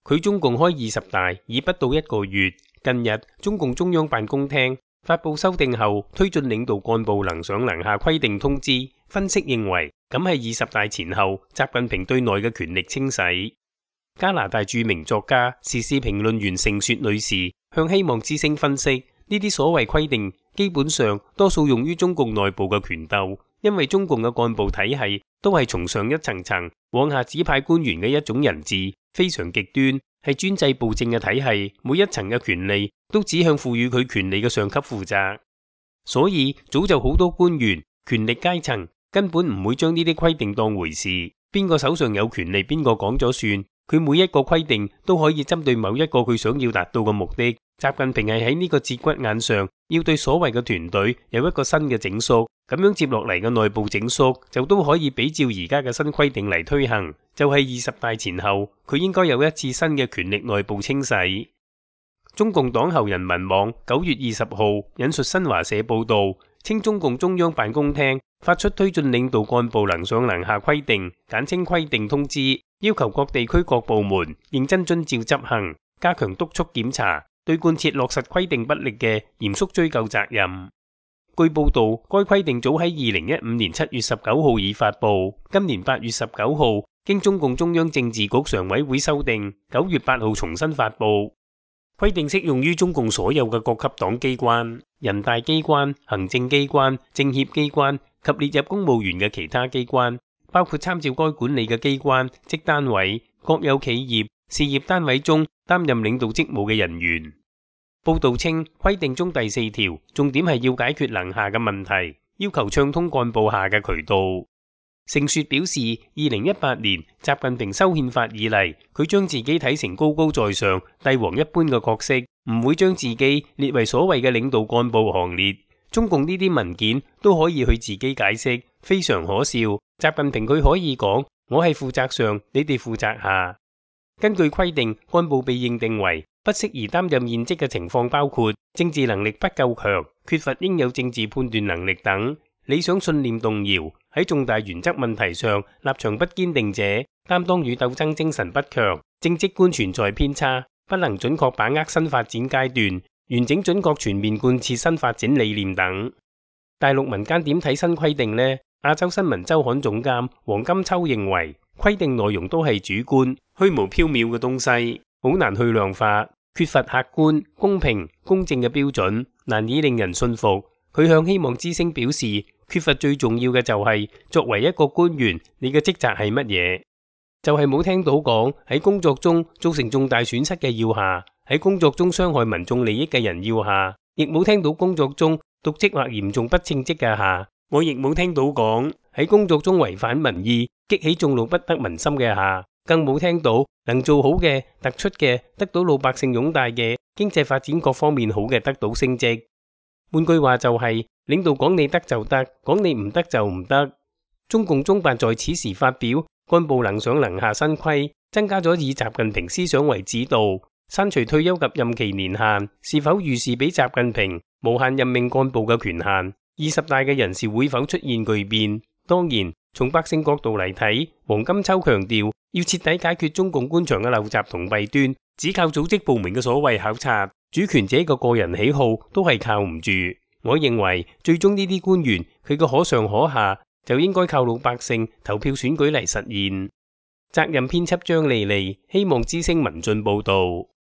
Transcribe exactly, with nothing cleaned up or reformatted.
佢中共開二十大已不到一個月，近日中共中央辦公廳發布修訂後推進領導幹部能上能下規定通知，分析認為咁係二十大前後習近平對內嘅權力清洗。加拿大著名作家、時事評論員盛雪女士向希望之聲分析，呢啲所謂規定基本上多數用於中共內部嘅權鬥，因為中共嘅幹部體系都係從上一層層往下指派官員嘅一種人治，非常極端，係專制暴政嘅體系，每一層嘅權利都只向賦予佢權利嘅上級負責，所以早就好多官員、權力階層根本唔會將呢啲規定當回事，邊個手上有權利邊個講咗算，佢每一個規定都可以針對某一個佢想要達到嘅目的。習近平係喺呢個節骨眼上要對所謂嘅團隊有一個新嘅整肅，咁樣接落嚟嘅內部整肅就都可以比照而家嘅新規定嚟推行，就係二十大前後佢應該有一次新嘅權力內部清洗。中共黨後人民網九月二十號引述新華社報道，稱中共中央辦公廳發出推進領導幹部能上能下規定，簡稱規定通知，要求各地區各部門認真遵照執行，加強督促檢查，對貫徹落實規定不力嘅嚴肅追究責任。據報道，該規定早喺二零一五年七月十九號已發布，今年八月十九號經中共中央政治局常委會修訂，九月八號重新發布。規定適用於中共所有嘅各級黨機關、人大機關、行政機關、政協機關及列入公務員嘅其他機關，包括參照該管理嘅機關、職單位、國有企業、事業單位中擔任領導職務嘅人員。報道稱，規定中第四條重點係要解決能下嘅問題，要求暢通幹部下嘅渠道。盛雪表示，二零一八年習近平修憲法以嚟，佢將自己睇成高高在上、帝王一般嘅角色，唔會將自己列為所謂嘅領導幹部行列。中共呢啲文件都可以去自己解釋，非常可笑。習近平佢可以講，我係負責上，你哋負責下。根據規定，幹部被認定為不適宜擔任現職嘅情況包括政治能力不夠強、缺乏應有政治判斷能力等，理想信念動搖，喺重大原則問題上立場不堅定者，擔當與鬥爭精神不強，政績觀存在偏差，不能準確把握新發展階段，完整準確全面貫徹新發展理念等。大陸民間點睇新規定呢？亞洲新聞週刊總監黃金秋認為，規定內容都係主觀、虛無縹緲嘅東西，好難去量化，缺乏客觀、公平、公正嘅標準，難以令人信服。佢向希望之聲表示，缺乏最重要嘅就係，作為一個官員，你嘅職責係乜嘢？就係冇聽到講喺工作中造成重大損失嘅要下，喺工作中傷害民眾利益嘅人要下，亦冇聽到工作中瀆職或嚴重不稱職嘅下。我亦冇聽到講喺工作中違反民意、激起眾怒不得民心嘅下，更冇聽到能做好嘅、突出嘅、得到老百姓擁戴嘅、經濟發展各方面好嘅得到升職。換句話就係，領導講你得就得，講你唔得就唔得。中共中辦在此時發表幹部能上能下新規，增加咗以習近平思想為指導，刪除退休及任期年限，是否預示俾習近平無限任命幹部嘅權限？二十大嘅人事會否出現巨變？當然，從百姓角度嚟睇，黃金秋強調要徹底解決中共官場嘅陋習同弊端，只靠組織部門嘅所謂考察，主權者嘅個人喜好都係靠唔住。我認為最終呢啲官員佢嘅可上可下，就應該靠老百姓投票選舉嚟實現。責任編輯張莉莉，希望之聲文進報道。